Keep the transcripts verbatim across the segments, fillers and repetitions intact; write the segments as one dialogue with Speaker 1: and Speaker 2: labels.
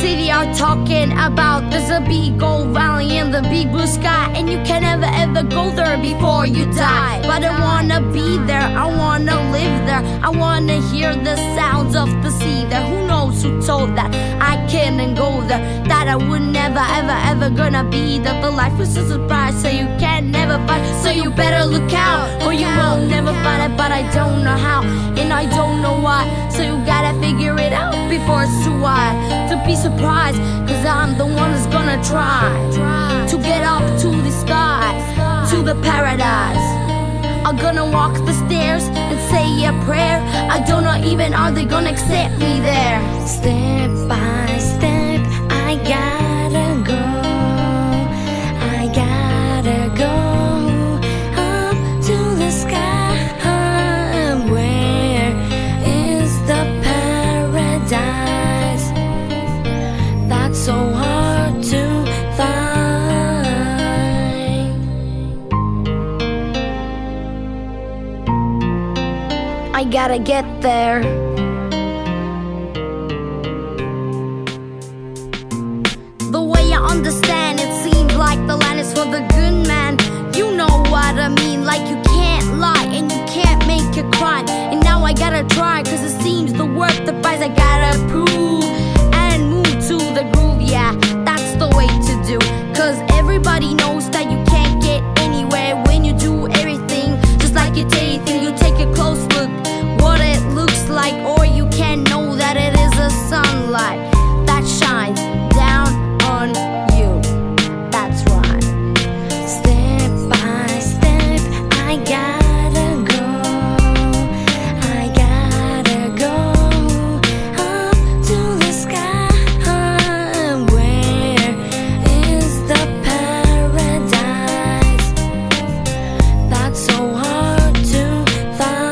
Speaker 1: city are talking about there's a big gold valley and the big blue sky, and you can never ever go there before you die. But I wanna be there, I wanna live there, I wanna hear the sounds of the sea there. Who knows who told that I couldn't go there, that I would never ever ever gonna be there. But life is a surprise, so you can never find, so you better look out or you won't never find it. But I don't know how and I don't know why, so you gotta figure it out before it's too wide to be surprised. Cause I'm the one who's gonna try to get up to the sky, to the paradise. I'm gonna walk the stairs and say a prayer. I don't know even are they gonna accept me there.
Speaker 2: Step by step I gotta go, I gotta go up to the sky. Where is the paradise? That's so hard to find.
Speaker 1: I gotta get there. The way I understand, it seems like the land is for the good man. You know what I mean, like you can't lie and you can't make a crime. And now I gotta try, cause it seems the worth the price. I gotta prove and move to the groove, yeah, that's the way to do. Cause everybody knows that you can't get anywhere when you do everything just like you take it. You take a close look what it looks like, or you can know that it is a sunlight that shines down on you. That's right.
Speaker 2: Step by step I gotta go, I gotta go up to the sky. Where is the paradise? That's so hard to find.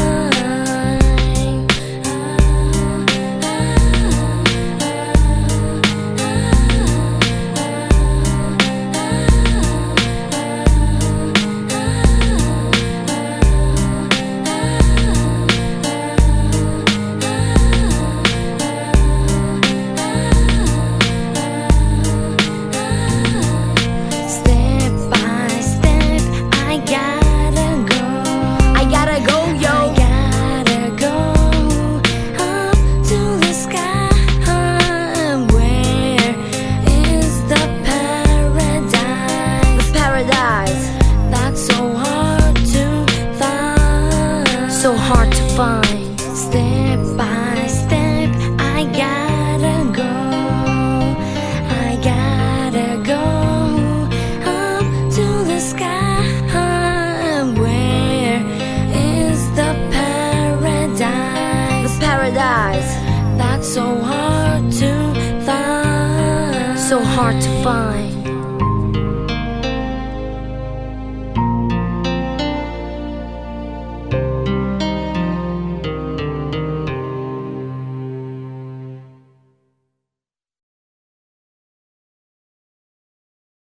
Speaker 2: Step by step I gotta go,
Speaker 1: I gotta go, yo.
Speaker 2: I gotta go up to the sky. Where is the paradise?
Speaker 1: The paradise,
Speaker 2: That's so hard to find.
Speaker 1: so hard to find.
Speaker 2: Step